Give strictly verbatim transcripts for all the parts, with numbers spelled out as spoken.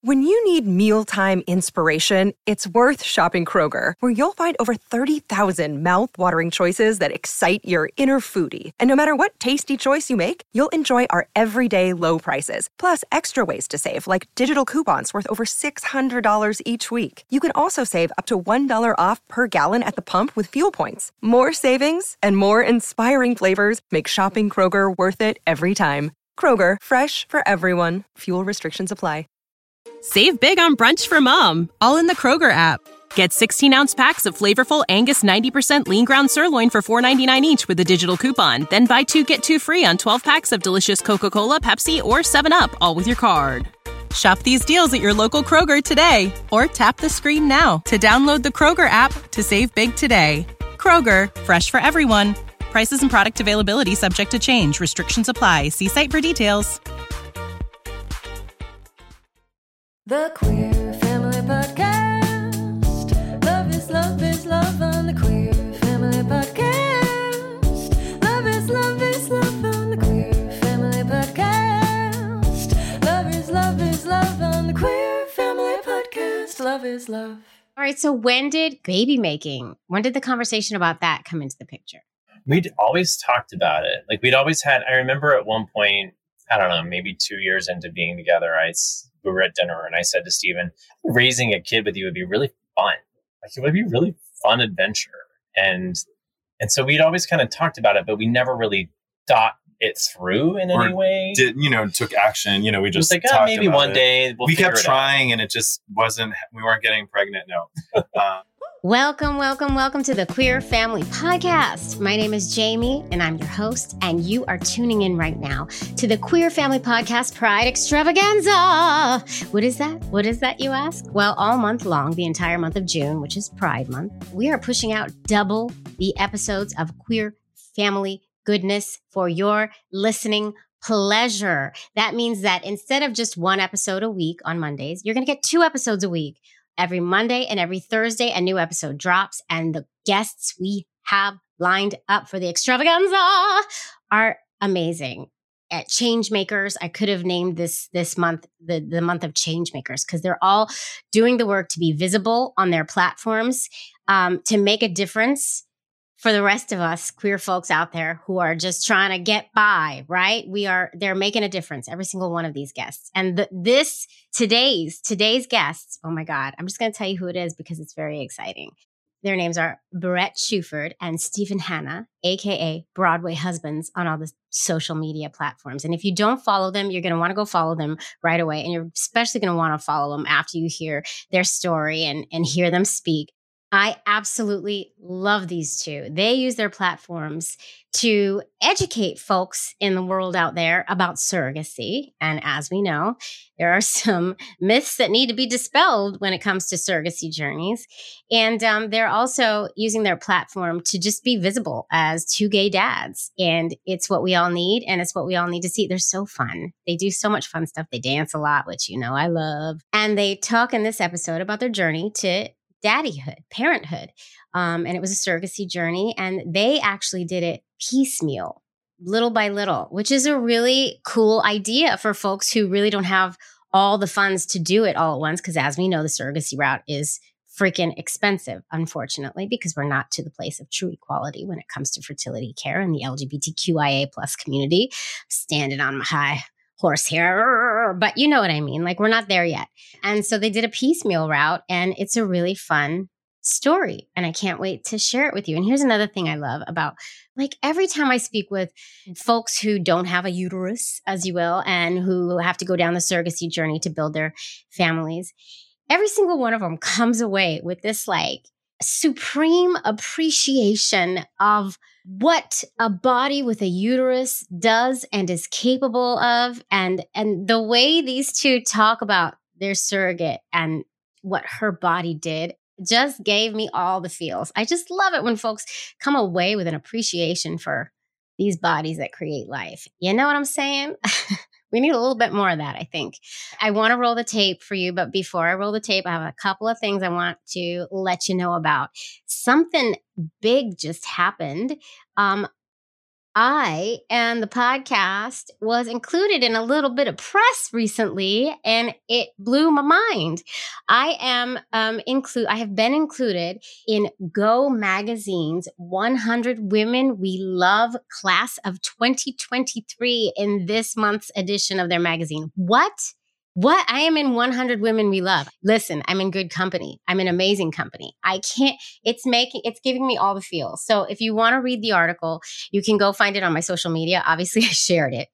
When you need mealtime inspiration, it's worth shopping Kroger, where you'll find over thirty thousand mouth-watering choices that excite your inner foodie. And no matter what tasty choice you make, you'll enjoy our everyday low prices, plus extra ways to save, like digital coupons worth over six hundred dollars each week. You can also save up to one dollar off per gallon at the pump with fuel points. More savings and more inspiring flavors make shopping Kroger worth it every time. Kroger, fresh for everyone. Fuel restrictions apply. Save big on brunch for mom, all in the Kroger app. Get sixteen-ounce packs of flavorful Angus ninety percent lean ground sirloin for four ninety-nine each with a digital coupon. Then buy two, get two free on twelve packs of delicious Coca-Cola, Pepsi, or seven up, all with your card. Shop these deals at your local Kroger today, or tap the screen now to download the Kroger app to save big today. Kroger, fresh for everyone. Prices and product availability subject to change. Restrictions apply. See site for details. The Queer Family Podcast. Love is, love is, love on the Queer Family Podcast. Love is, love is, love on the Queer Family Podcast. Love is, love is, love on the Queer Family Podcast. Love is, love. All right, so when did baby making, when did the conversation about that come into the picture? We'd always talked about it. Like we'd always had, I remember at one point, I don't know, maybe two years into being together, I we were at dinner and I said to Stephen, raising a kid with you would be really fun. Like it would be a really fun adventure. And and so we'd always kind of talked about it, but we never really thought it through in or any way. Did, you know, took action. You know, we just it was like, talked oh, maybe about one it. day we'll we figure kept it trying out. and it just wasn't, we weren't getting pregnant. No. Uh, Welcome, welcome, welcome to the Queer Family Podcast. My name is Jamie, and I'm your host, and you are tuning in right now to the Queer Family Podcast Pride Extravaganza. What is that? What is that, you ask? Well, all month long, the entire month of June, which is Pride Month, we are pushing out double the episodes of Queer Family goodness for your listening pleasure. That means that instead of just one episode a week on Mondays, you're going to get two episodes a week. Every Monday and every Thursday, a new episode drops, and the guests we have lined up for the extravaganza are amazing. At Changemakers, I could have named this this month the, the month of Changemakers because they're all doing the work to be visible on their platforms, um, to make a difference for the rest of us queer folks out there who are just trying to get by, right? We are, they're making a difference, every single one of these guests. And the, this, today's, today's guests, oh my God, I'm just going to tell you who it is because it's very exciting. Their names are Brett Shuford and Stephen Hanna, A K A Broadway Husbands, on all the social media platforms. And if you don't follow them, you're going to want to go follow them right away. And you're especially going to want to follow them after you hear their story and, and hear them speak. I absolutely love these two. They use their platforms to educate folks in the world out there about surrogacy. And as we know, there are some myths that need to be dispelled when it comes to surrogacy journeys. And um, they're also using their platform to just be visible as two gay dads. And it's what we all need. And it's what we all need to see. They're so fun. They do so much fun stuff. They dance a lot, which, you know, I love. And they talk in this episode about their journey to daddyhood, parenthood. Um, and it was a surrogacy journey. And they actually did it piecemeal, little by little, which is a really cool idea for folks who really don't have all the funds to do it all at once. Because as we know, the surrogacy route is freaking expensive, unfortunately, because we're not to the place of true equality when it comes to fertility care and the L G B T Q I A plus community. Standing on my high horse here, but you know what I mean? Like, we're not there yet. And so they did a piecemeal route, and it's a really fun story. And I can't wait to share it with you. And here's another thing I love about, like, every time I speak with folks who don't have a uterus, as you will, and who have to go down the surrogacy journey to build their families, every single one of them comes away with this, like, supreme appreciation of what a body with a uterus does and is capable of. And, and the way these two talk about their surrogate and what her body did just gave me all the feels. I just love it when folks come away with an appreciation for these bodies that create life. You know what I'm saying? We need a little bit more of that, I think. I want to roll the tape for you, but before I roll the tape, I have a couple of things I want to let you know about. Something big just happened. Um, I and the podcast was included in a little bit of press recently, and it blew my mind. I am um, include. I have been included in Go Magazine's one hundred Women We Love Class of twenty twenty-three in this month's edition of their magazine. What? What? I am in one hundred Women We Love. Listen, I'm in good company. I'm in amazing company. I can't, it's making, it's giving me all the feels. So if you want to read the article, you can go find it on my social media. Obviously, I shared it.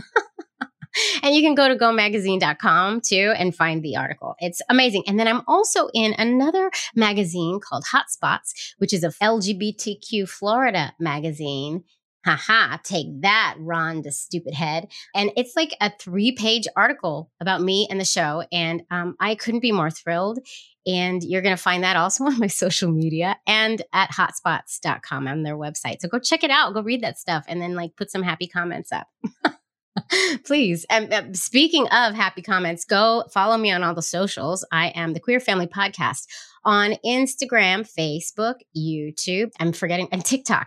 And you can go to go magazine dot com too and find the article. It's amazing. And then I'm also in another magazine called Hotspots, which is a L G B T Q Florida magazine. Haha, take that, Ron, the stupid head. And it's like a three-page article about me and the show. And um, I couldn't be more thrilled. And you're going to find that also on my social media and at hotspots dot com on their website. So go check it out. Go read that stuff and then like put some happy comments up. Please. And uh, speaking of happy comments, go follow me on all the socials. I am the Queer Family Podcast on Instagram, Facebook, YouTube. I'm forgetting, and TikTok.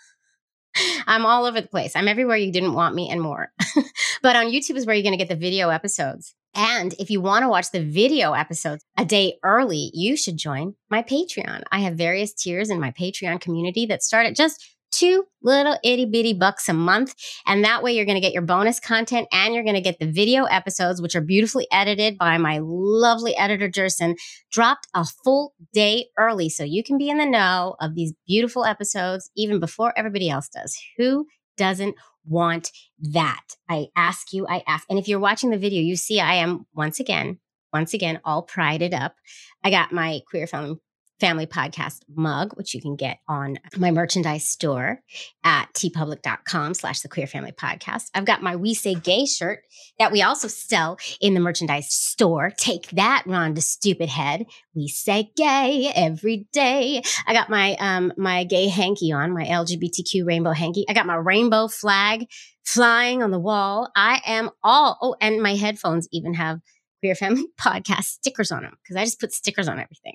I'm all over the place. I'm everywhere you didn't want me and more. But on YouTube is where you're going to get the video episodes. And if you want to watch the video episodes a day early, you should join my Patreon. I have various tiers in my Patreon community that start at just two little itty bitty bucks a month. And that way you're going to get your bonus content and you're going to get the video episodes, which are beautifully edited by my lovely editor, Jerson, dropped a full day early. So you can be in the know of these beautiful episodes even before everybody else does. Who doesn't want that? I ask you, I ask. And if you're watching the video, you see I am once again, once again, all prided up. I got my Queer Family Family Podcast mug, which you can get on my merchandise store at tpublic.com slash the Queer Family Podcast. I've got my We Say Gay shirt that we also sell in the merchandise store. Take that, Rhonda Stupid Head. We say gay every day. I got my um my gay hanky on, my L G B T Q rainbow hanky. I got my rainbow flag flying on the wall. I am all, oh, and my headphones even have Queer Family Podcast stickers on them because I just put stickers on everything.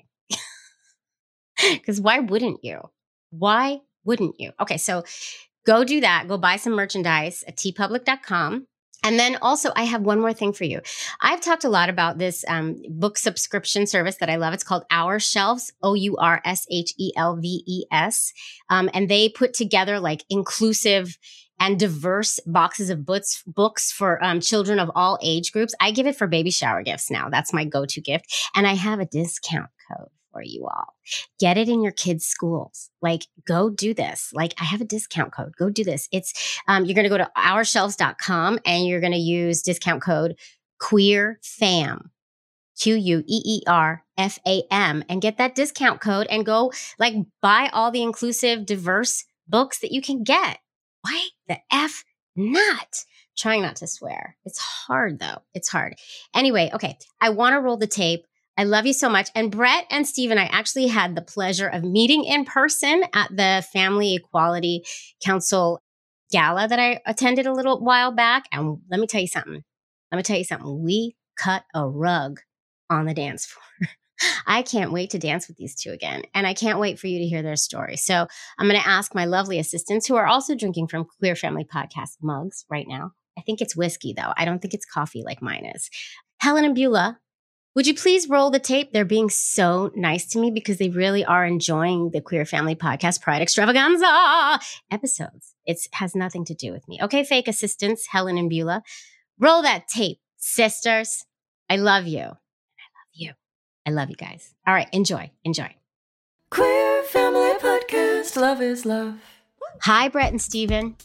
Because why wouldn't you? Why wouldn't you? Okay, so go do that. Go buy some merchandise at t public dot com. And then also, I have one more thing for you. I've talked a lot about this um, book subscription service that I love. It's called Our Shelves, O U R S H E L V E S. Um, and they put together like inclusive and diverse boxes of books, books for um, children of all age groups. I give it for baby shower gifts now. That's my go-to gift. And I have a discount code for you all. Get it in your kids' schools. Like, go do this. Like, I have a discount code. Go do this. It's, um, you're going to go to our shelves dot com and you're going to use discount code QueerFam, Q U E E R F A M, and get that discount code and go like buy all the inclusive, diverse books that you can get. Why the F not? Trying not to swear. It's hard though. It's hard. Anyway, okay. I want to roll the tape. I love you so much. And Brett and Stephen, I actually had the pleasure of meeting in person at the Family Equality Council gala that I attended a little while back. And let me tell you something. Let me tell you something. We cut a rug on the dance floor. I can't wait to dance with these two again. And I can't wait for you to hear their story. So I'm going to ask my lovely assistants who are also drinking from Queer Family Podcast mugs right now. I think it's whiskey, though. I don't think it's coffee like mine is. Helen and Beulah, would you please roll the tape? They're being so nice to me because they really are enjoying the Queer Family Podcast Pride Extravaganza episodes. It has nothing to do with me. Okay, fake assistants, Helen and Beulah. Roll that tape, sisters. I love you. I love you. I love you guys. All right, enjoy, enjoy. Queer Family Podcast, love is love. Hi, Brett and Stephen.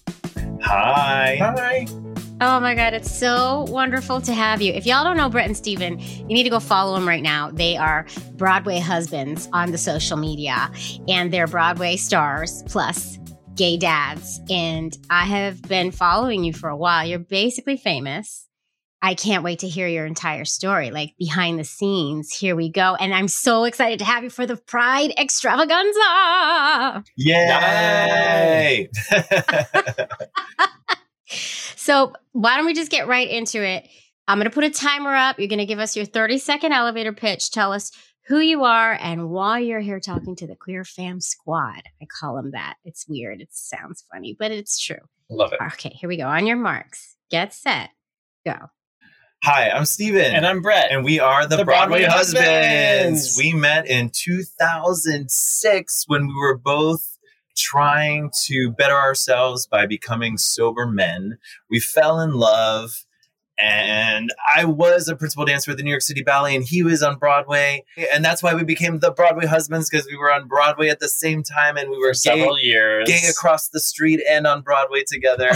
Hi. Hi. Oh my God, it's so wonderful to have you. If y'all don't know Brett and Stephen, you need to go follow them right now. They are Broadway husbands on the social media, and they're Broadway stars plus gay dads. And I have been following you for a while. You're basically famous. I can't wait to hear your entire story, like behind the scenes. Here we go. And I'm so excited to have you for the Pride Extravaganza. Yay! So why don't we just get right into it? I'm going to put a timer up. You're going to give us your thirty second elevator pitch. Tell us who you are and why you're here talking to the Queer Fam Squad. I call them that. It's weird. It sounds funny, but it's true. Love it. Okay, here we go. On your marks, get set, go. Hi, I'm Steven. And I'm Brett. And we are the, The Broadway, Broadway Husbands. Husbands. We met in two thousand six when we were both trying to better ourselves by becoming sober men. We fell in love. And I was a principal dancer at the New York City Ballet, and he was on Broadway. And that's why we became the Broadway Husbands, because we were on Broadway at the same time, and we were For several gay, years. gay across the street and on Broadway together.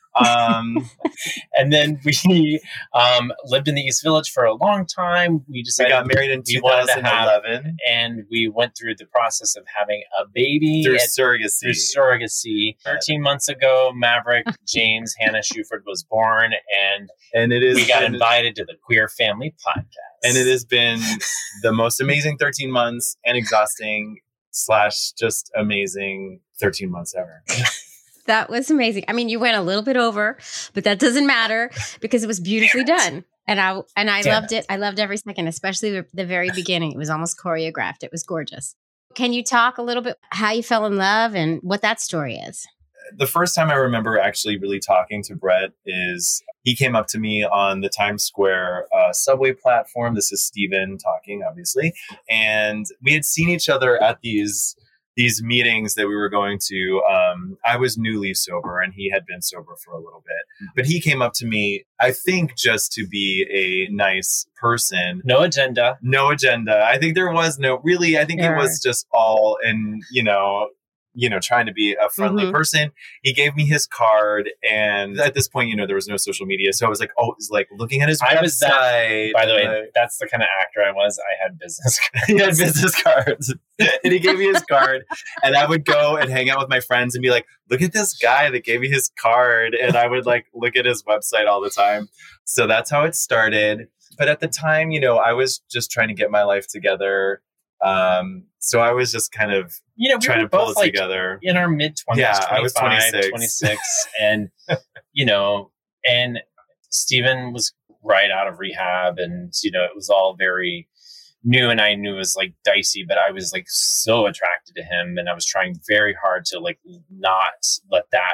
Um, and then we um, lived in the East Village for a long time. We we decided got married in we two wanted to thousand have- eleven and we went through the process of having a baby through at- surrogacy. through surrogacy. thirteen months ago, Maverick James Hannah Shuford was born, and and it is we got and, invited to the Queer Family Podcast. and it has been the most amazing thirteen months and exhausting slash just amazing thirteen months ever. That was amazing. I mean, you went a little bit over, but that doesn't matter because it was beautifully done. And I and I Damn loved it. I loved every second, especially the, the very beginning. It was almost choreographed. It was gorgeous. Can you talk a little bit how you fell in love and what that story is? The first time I remember actually really talking to Brett is he came up to me on the Times Square uh, subway platform. This is Steven talking, obviously. And we had seen each other at these these meetings that we were going to. Um, I was newly sober and he had been sober for a little bit. But he came up to me, I think, just to be a nice person. No agenda. No agenda. I think there was no, really, I think Sure. it was just all in, you know, you know, trying to be a friendly Mhm. person. He gave me his card. And at this point, you know, there was no social media. So I was like, oh, it's like looking at his I was that- website. By the way, Like, that's the kind of actor I was. I had business cards. he had business cards and he gave me his card, and I would go and hang out with my friends and be like, look at this guy that gave me his card. And I would like look at his website all the time. So that's how it started. But at the time, you know, I was just trying to get my life together. Um, so I was just kind of You know, we trying were to pull both it like together. in our mid twenties, Yeah, I was twenty-six. twenty-six and you know, and Steven was right out of rehab, and you know, it was all very new, and I knew it was like dicey, but I was like so attracted to him, and I was trying very hard to like not let that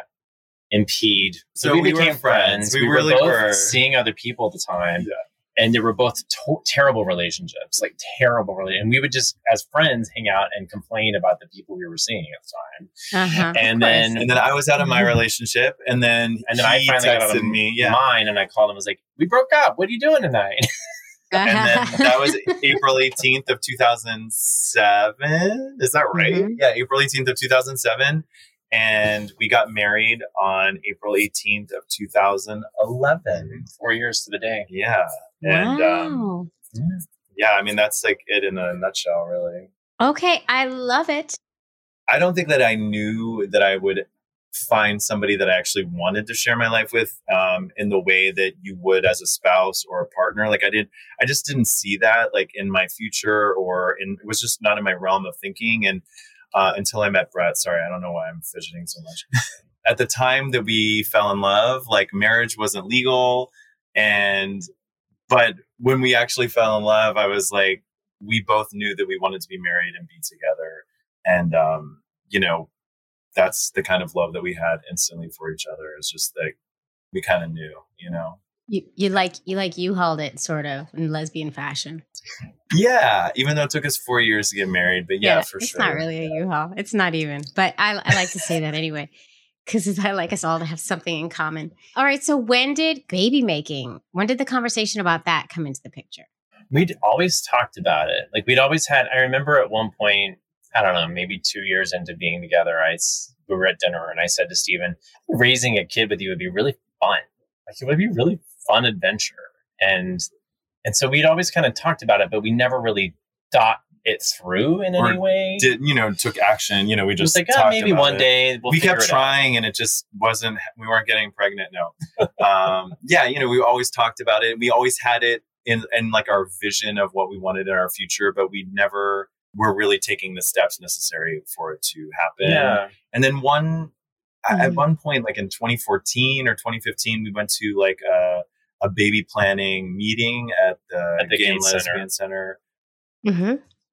impede. So, So we we were became friends. friends. We We, really were both were. seeing other people at the time. Yeah. And they were both to- terrible relationships, like terrible relationships. And we would just, as friends, hang out and complain about the people we were seeing at the time. Uh-huh. And Of course. then, And then I was out of my relationship, and then and then I he finally got out texted of me. Yeah, mine, and I called him. I was like, "We broke up. What are you doing tonight?" and then that was April eighteenth of two thousand seven. Is that right? Mhm. Yeah, April eighteenth of two thousand seven, and we got married on April eighteenth of two thousand eleven. Four years to the day. Yeah, and um, Wow. yeah, I mean that's like it in a nutshell, really. Okay, I love it. I don't think that I knew that I would find somebody that I actually wanted to share my life with um, in the way that you would as a spouse or a partner. Like I did, I just didn't see that like in my future, or in, it was just not in my realm of thinking. And uh, until I met Brett, sorry, I don't know why I'm fidgeting so much. At the time that we fell in love, like marriage wasn't legal. And, but when we actually fell in love, I was like, we both knew that we wanted to be married and be together. And, um, you know, that's the kind of love that we had instantly for each other. It's just like, we kind of knew, you know? You you like you like you hauled it sort of in lesbian fashion. Yeah. Even though it took us four years to get married, but yeah, for it's sure. not really a U-Haul. It's not even, but I I like to say that anyway because I like us all to have something in common. All right, so when did baby making? When did the conversation about that come into the picture? We'd always talked about it. Like we'd always had. I remember at one point, I don't know, maybe two years into being together, I s- we were at dinner, and I said to Steven, raising a kid with you would be really fun. Like it would be a really fun adventure. And and so we'd always kind of talked about it, but we never really thought it through in Or any way. Did, you know, took action, you know, we It was just like, oh, talked maybe about one it. day we'll we figure kept it out. trying and it just wasn't, we weren't getting pregnant. No. um, yeah. You know, we always talked about it. We always had it in, in like our vision of what we wanted in our future, but we never were really taking the steps necessary for it to happen. Yeah. And then one, Mhm. at one point, like in twenty fourteen or twenty fifteen, we went to like a, a baby planning meeting at the, At the Gay Gay and Center. Lesbian Center. Mm-hmm.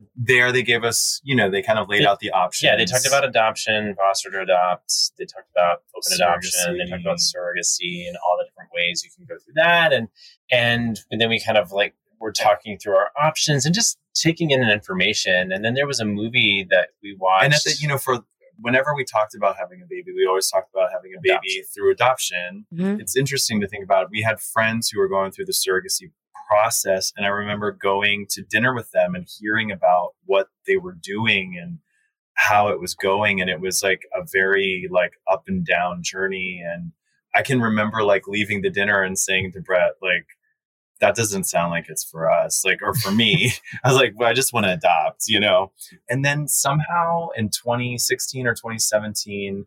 there they gave us, you know, they kind of laid They- out the options. Yeah, they talked about adoption, foster to adopt. They talked about open adoption. They Surrogacy. talked about surrogacy and all the different ways you can go through that. And and, and then we kind of like were talking through our options and just taking in information. And then there was a movie that we watched. And at the, you know, for whenever we talked about having a baby, we always talked about having a baby Adoption. through adoption. Mhm. It's interesting to think about. We had friends who were going through the surrogacy process, and I remember going to dinner with them and hearing about what they were doing and how it was going, and it was like a very like up and down journey. And I can remember like leaving the dinner and saying to Brett, like, that doesn't sound like it's for us, like, or for me. I was like, well, I just want to adopt, you know? And then somehow in twenty sixteen or twenty seventeen,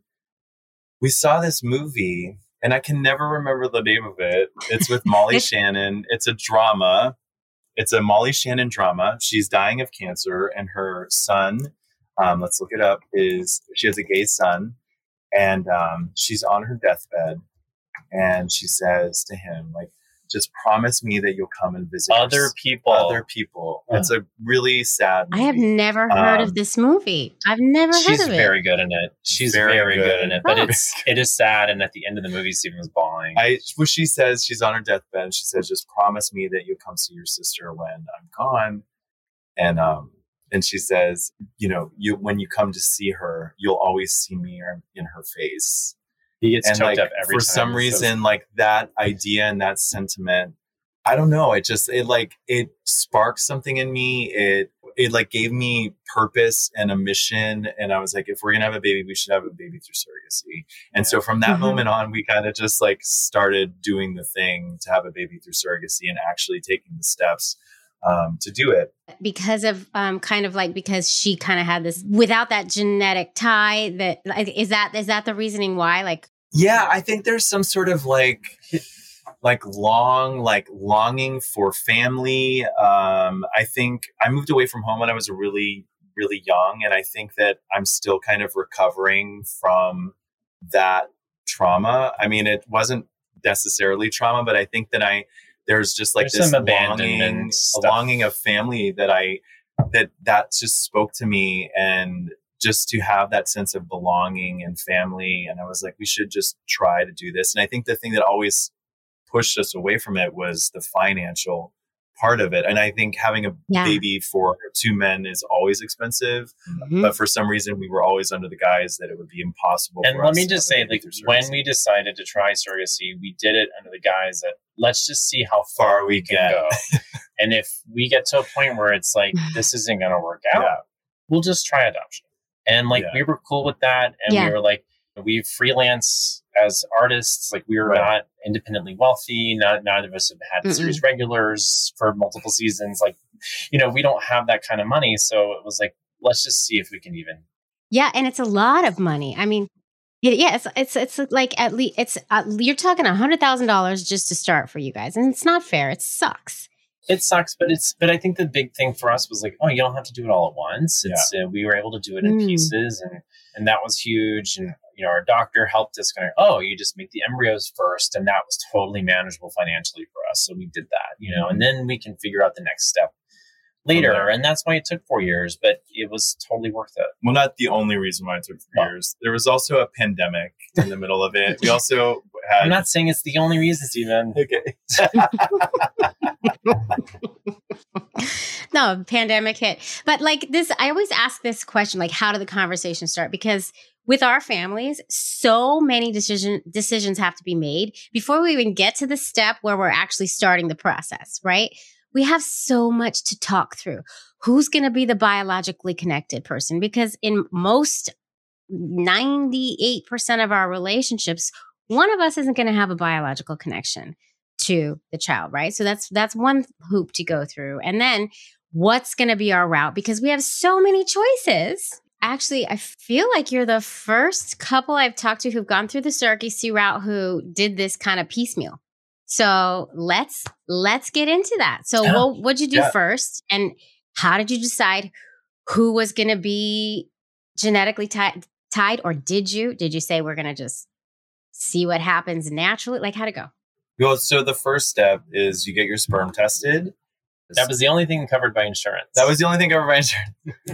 we saw this movie, and I can never remember the name of it. It's with Molly Shannon. It's a drama. It's a Molly Shannon drama. She's dying of cancer, and her son, um, let's look it up, is she has a gay son, and um, she's on her deathbed, and she says to him, like, just promise me that you'll come and visit other your- people. Other people. It's a really sad I movie. have never heard Um, of this movie. I've never She's heard of it. very good in it. She's Very very, good. good. in it. But Oh. it's it is sad. And at the end of the movie, Stephen was bawling. I well, she says she's on her deathbed. And she says, "Just promise me that you'll come see your sister when I'm gone." And um, and she says, "You know, you when you come to see her, you'll always see me in her face." he gets And choked like up every for time. some He says- reason, like that idea and that sentiment, I don't know. It just it like it sparked something in me. It it like gave me purpose and a mission. And I was like, if we're gonna have a baby, we should have a baby through surrogacy. And so from that Mhm. moment on, we kind of just like started doing the thing to have a baby through surrogacy and actually taking the steps um, to do it. because of um kind of like because she kind of had this without that genetic tie that like, is that is that the reasoning why like Yeah, I think there's some sort of like like long like longing for family. Um, I think I moved away from home when I was really really young, and I think that I'm still kind of recovering from that trauma. I mean, it wasn't necessarily trauma, but I think that I there's just like There's this some abandonment longing, a stuff. longing of family that I that that just spoke to me, and just to have that sense of belonging and family. And I was like, we should just try to do this. And I think the thing that always pushed us away from it was the financial part of it. And I think having a Yeah. baby for two men is always expensive, Mhm. but for some reason we were always under the guise that it would be impossible. And for let us me to just have a say, baby like, through when surrogacy. we decided to try surrogacy, we did it under the guise that let's just see how far we can get. go. And if we get to a point where it's like, this isn't going to work out, Yeah. we'll just try adoption. And like, Yeah. we were cool with that. And Yeah. we were like, we freelance as artists. Like, we were Right. not independently wealthy. Not, neither of us have had Mm-mm. series regulars for multiple seasons. Like, you know, we don't have that kind of money. So it was like, let's just see if we can even. yeah and it's a lot of money. I mean it, yeah it's it's it's like at least it's uh, you're talking a hundred thousand dollars just to start for you guys, and it's not fair. It sucks. It sucks, but it's. But I think the big thing for us was like, oh, you don't have to do it all at once. It's uh, we were able to do it in Mm. pieces, and and that was huge. And you know, our doctor helped us. Going, oh, you just make the embryos first, and that was totally manageable financially for us. So we did that, you know, and then we can figure out the next step later. there. And that's why it took four years, but it was totally worth it. Well, not the only reason why it took four No. years. There was also a pandemic in the middle of it. We also had. I'm not saying it's the only reason, Stephen. Okay. No, pandemic hit. But like this, I always ask this question, like, how did the conversation start? Because with our families, so many decision decisions have to be made before we even get to the step where we're actually starting the process, right? We have so much to talk through. Who's going to be the biologically connected person? Because in most ninety-eight percent of our relationships, one of us isn't going to have a biological connection to the child, right? So that's that's one hoop to go through. And then what's going to be our route? Because we have so many choices. Actually, I feel like you're the first couple I've talked to who've gone through the surrogacy route who did this kind of piecemeal. So let's let's get into that. So Yeah. what what'd you do Yeah. first, and how did you decide who was going to be genetically ti- tied, or did you did you say we're going to just see what happens naturally? Like, how'd it go? Well, so the first step is you get your sperm tested. That was the only thing covered by insurance. That was the only thing covered by insurance.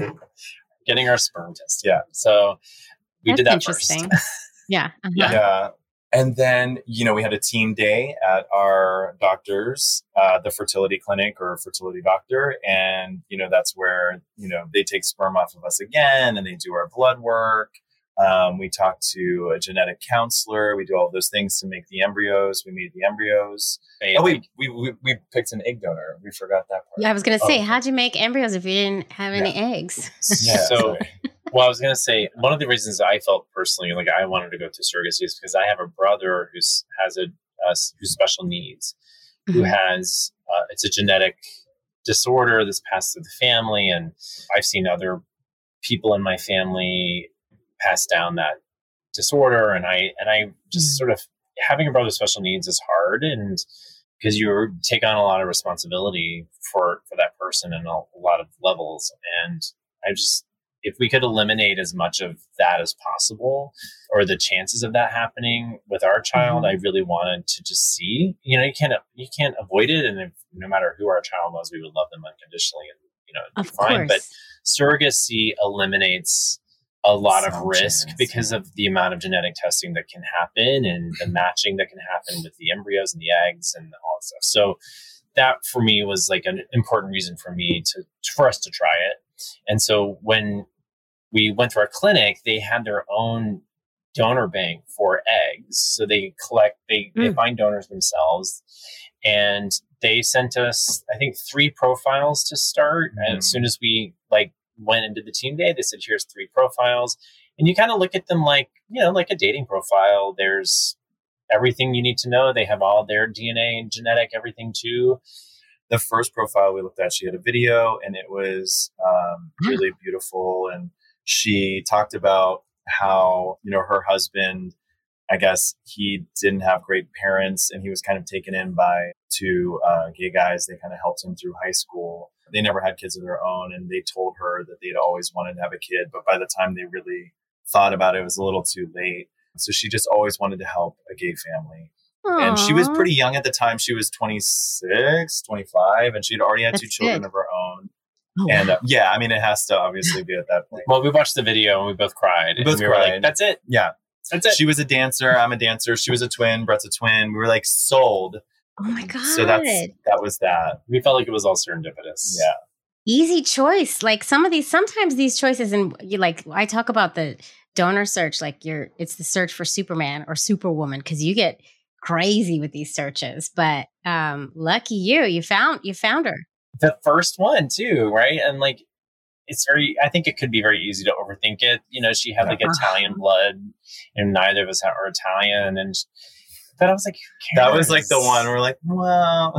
Getting our sperm tested. Yeah. So we That's did that interesting. first. Yeah. Uh-huh. Yeah. Yeah. And then, you know, we had a team day at our doctor's, uh, the fertility clinic or fertility doctor. And, you know, that's where, you know, they take sperm off of us again and they do our blood work. Um, we talk to a genetic counselor. We do all those things to make the embryos. We made the embryos. Hey, Oh, wait, we, we, we picked an egg donor. We forgot that part. Yeah, I was going to say, Oh. how'd you make embryos if you didn't have any eggs? Yeah, So, sorry. well, I was going to say, one of the reasons I felt personally like I wanted to go to surrogacy is because I have a brother who's has a uh, who's special needs, who Mhm. has uh, it's a genetic disorder that's passed through the family, and I've seen other people in my family pass down that disorder, and I and I just Mhm. sort of having a brother with special needs is hard, and because you take on a lot of responsibility for for that person in a, a lot of levels, and I just if we could eliminate as much of that as possible, or the chances of that happening with our child, Mhm. I really wanted to just see. You know, you can't you can't avoid it, and if, no matter who our child was, we would love them unconditionally, and you know, it'd be Of fine. But course. surrogacy eliminates a lot of Some risk chance, because yeah. of the amount of genetic testing that can happen and the matching that can happen with the embryos and the eggs and all that stuff. So that for me was like an important reason for me to for us to try it. And so when we went to our clinic, they had their own donor bank for eggs. So they collect, they, they Mm. find donors themselves. And they sent us, I think, three profiles to start. And as Mhm. soon as we like went into the team day, they said, here's three profiles. And you kind of look at them like, you know, like a dating profile. There's everything you need to know. They have all their D N A and genetic, everything too. The first profile we looked at, she had a video and it was um, really beautiful. And she talked about how, you know, her husband, I guess he didn't have great parents and he was kind of taken in by two uh, gay guys. They kind of helped him through high school. They never had kids of their own. And they told her that they'd always wanted to have a kid. But by the time they really thought about it, it was a little too late. So she just always wanted to help a gay family. And she was Aw. pretty young at the time. She was twenty-six, twenty-five, and she'd already had two That's children good. of her own. Oh, And wow. uh, yeah, I mean, it has to obviously be at that point. Well, we watched the video and we both cried. We both and we were like, cried. that's it. Yeah. That's it. She was a dancer. I'm a dancer. She was a twin. Brett's a twin. We were like sold. Oh my God. So that's that was that. We felt like it was all serendipitous. Yeah. Easy choice. Like some of these, sometimes these choices, and you like, I talk about the donor search, like you're, it's the search for Superman or Superwoman, because you get crazy with these searches. But um, lucky you, you found, you found her. The first one too, right? And like, it's very, I think it could be very easy to overthink it. You know, she had like Yeah. Italian blood and neither of us are Italian. And, but I was like, who That was like the cares? one we're like, well,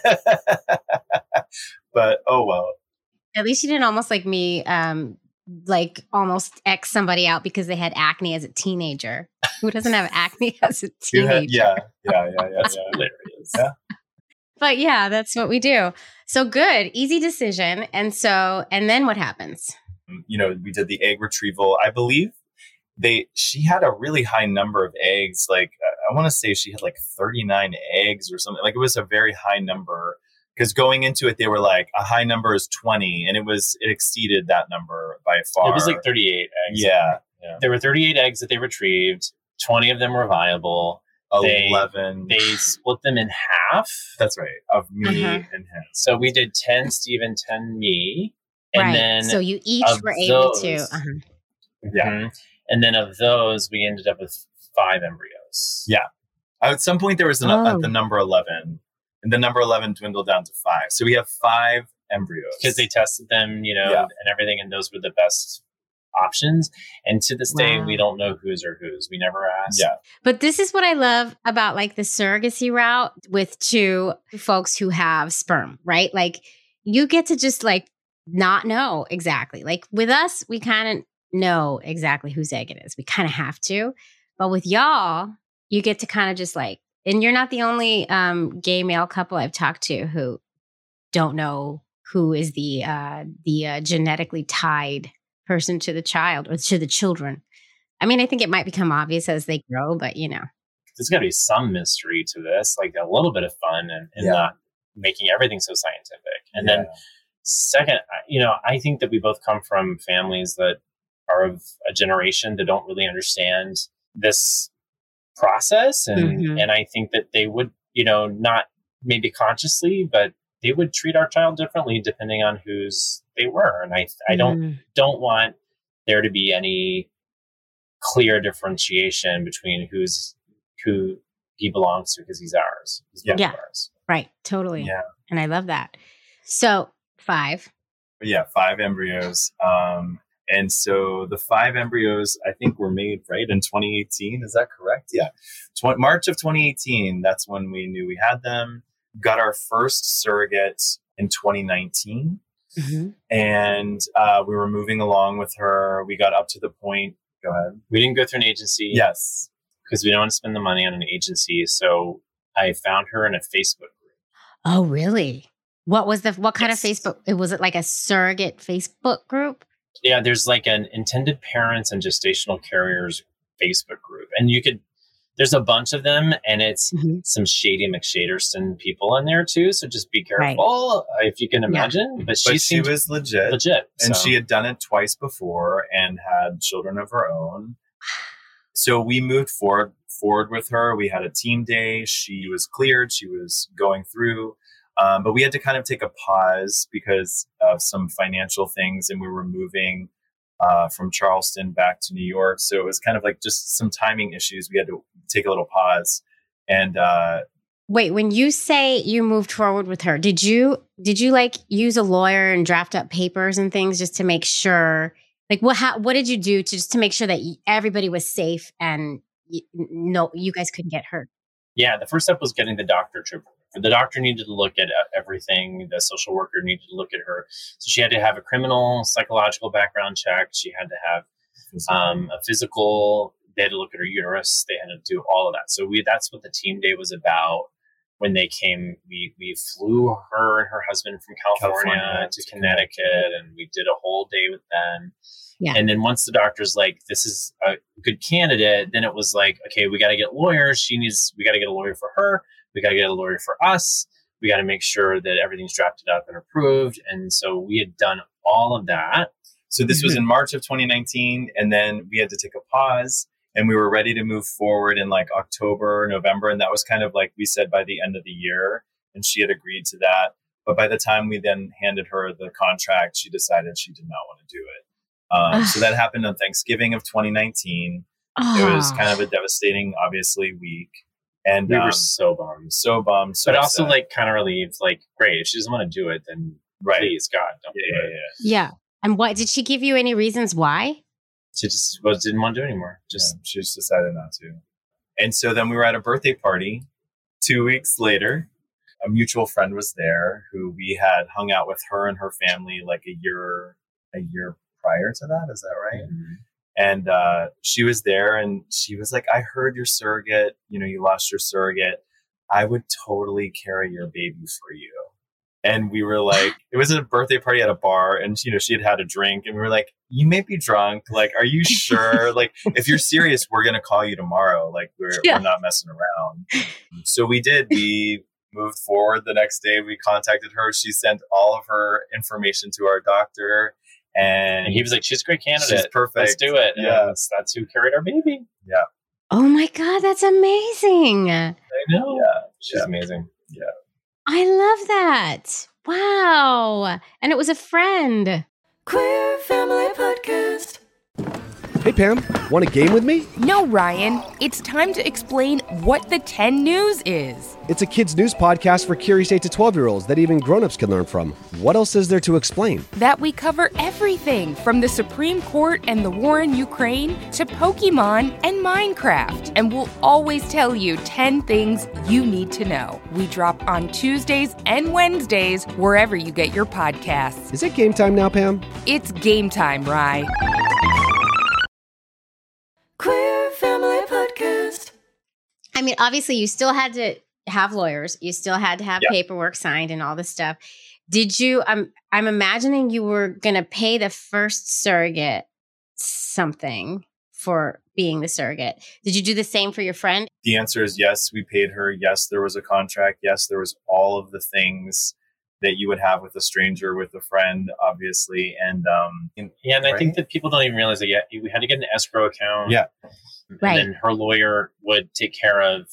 but oh well. At least you didn't almost like me, um, like almost X somebody out because they had acne as a teenager. Who doesn't have acne as a You teenager? had- yeah, yeah, yeah, yeah, That's yeah. hilarious. Yeah. But yeah, that's what we do. So good, easy decision. And so, and then what happens? You know, we did the egg retrieval. I believe they she had a really high number of eggs. Like I want to say she had like thirty-nine eggs or something. Like it was a very high number. Because going into it, they were like a high number is twenty, and it was it exceeded that number by far. It was like thirty-eight eggs. Yeah, There were thirty-eight eggs that they retrieved. twenty of them were viable. They- eleven. They split them in half. That's right, of me Uh-huh. and him. So we did ten Steven, ten me. And right. then so you each of were able those- to. Uh-huh. Yeah. Mhm. And then of those, we ended up with five embryos. Yeah. At some point, there was an, Oh. at the number eleven, and the number eleven dwindled down to five. So we have five embryos Because they tested them, you know, Yeah. and everything, and those were the best options. And to this day, Wow. we don't know whose or whose. We never asked. Yeah. But this is what I love about like the surrogacy route with two folks who have sperm, right? Like you get to just like not know exactly. Like with us, we kind of know exactly whose egg it is. We kind of have to. But with y'all, you get to kind of just like, and you're not the only um, gay male couple I've talked to who don't know who is the uh, the uh, genetically tied person to the child or to the children. I mean, I think it might become obvious as they grow, but you know. There's got to be some mystery to this, like a little bit of fun and, and Yeah. not making everything so scientific. And Yeah. then second, you know, I think that we both come from families that are of a generation that don't really understand this process. And, Mhm. and I think that they would, you know, not maybe consciously, but they would treat our child differently depending on whose they were. And I, I don't, Mm. don't want there to be any clear differentiation between who's, who he belongs to because he's ours. He's both Yeah. of ours. Right. Totally. Yeah. And I love that. So five. But yeah, five embryos. Um, and so the five embryos, I think, were made right in twenty eighteen. Is that correct? Yeah. Tw- March of twenty eighteen. That's when we knew we had them. Got our first surrogate in twenty nineteen. Mm-hmm. And uh, we were moving along with her. We got up to the point. Go ahead. We didn't go through an agency. Yes. Because we don't want to spend the money on an agency. So I found her in a Facebook group. Oh, really? What was the, what kind Yes. of Facebook? It was it like a surrogate Facebook group? Yeah, there's like an intended parents and gestational carriers Facebook group. And you could, there's a bunch of them, and it's Mhm. some shady McShaderston people in there too. So just be careful if you can imagine. But she But she seemed was legit. legit. And so. she had done it twice before and had children of her own. So we moved forward forward with her. We had a team day. She was cleared. She was going through. Um, but we had to kind of take a pause because of some financial things, and we were moving uh, from Charleston back to New York. So it was kind of like just some timing issues. We had to take a little pause. And uh, Wait, when you say you moved forward with her, did you did you like use a lawyer and draft up papers and things just to make sure? Like what how, what did you do to just to make sure that y- everybody was safe and y- no you guys couldn't get hurt? Yeah, the first step was getting the doctor to approve. The doctor needed to look at uh, everything. The social worker needed to look at her. So she had to have a criminal psychological background check. She had to have um, a physical. They had to look at her uterus. They had to do all of that. So we that's what the team day was about. When they came, we we flew her and her husband from California, California to to Connecticut, and we did a whole day with them. Yeah. And then once the doctor's like, this is a good candidate, then it was like, okay, we got to get lawyers. She needs, we got to get a lawyer for her. We got to get a lawyer for us. We got to make sure that everything's drafted up and approved. And so we had done all of that. So this was in March of twenty nineteen, and then we had to take a pause, and we were ready to move forward in like October, November. And that was kind of like we said by the end of the year, and she had agreed to that. But by the time we then handed her the contract, she decided she did not want to do it. Um, so that happened on Thanksgiving of twenty nineteen. It was kind of a devastating, obviously, week. And We um, were so bummed. so bummed. So But also upset. like kind of relieved, like, great, if she doesn't want to do it, then right. please, God, don't Yeah, do yeah, it. yeah. Yeah. And what did she give you any reasons why? She just was, didn't want to do it anymore. Just Just she just decided not to. And so then we were at a birthday party. Two weeks later, a mutual friend was there who we had hung out with her and her family like a year a year prior to that. Is that right? mm-hmm. And uh, she was there, and she was like, "I heard your surrogate. You know, you lost your surrogate. I would totally carry your baby for you." And we were like, it was a birthday party at a bar, and you know, she had had a drink, and we were like, "You may be drunk. Like, are you sure? Like, if you're serious, we're gonna call you tomorrow. Like, we're Yeah. we're not messing around." So we did. We moved forward the next day. We contacted her. She sent all of her information to our doctor, and, and he was like, she's a great candidate. "She's perfect. Let's do it. And Yeah. that's, that's who carried our baby. Oh my God, that's amazing. I know. Yeah, She's yeah. amazing. I love that. Wow. And it was a friend. Queer Family Podcast. Hey, Pam, want a game with me? No, Ryan. It's time to explain what the ten News is. It's a kids' news podcast for curious eight to twelve-year-olds that even grown-ups can learn from. What else is there to explain? That we cover everything from the Supreme Court and the war in Ukraine to Pokemon and Minecraft. And we'll always tell you ten things you need to know. We drop on Tuesdays and Wednesdays wherever you get your podcasts. Is it game time now, Pam? It's game time, Rye. Queer Family Podcast. I mean, obviously, you still had to have lawyers. You still had to have Yeah. paperwork signed and all this stuff. Did you? I'm I'm imagining you were gonna pay the first surrogate something for being the surrogate. Did you do the same for your friend? The answer is yes, we paid her. Yes, there was a contract. Yes, there was all of the things that you would have with a stranger, with a friend, obviously. And um, yeah, and right? I think that people don't even realize that yet. We had to get an escrow account. Yeah. And Right. then her lawyer would take care of,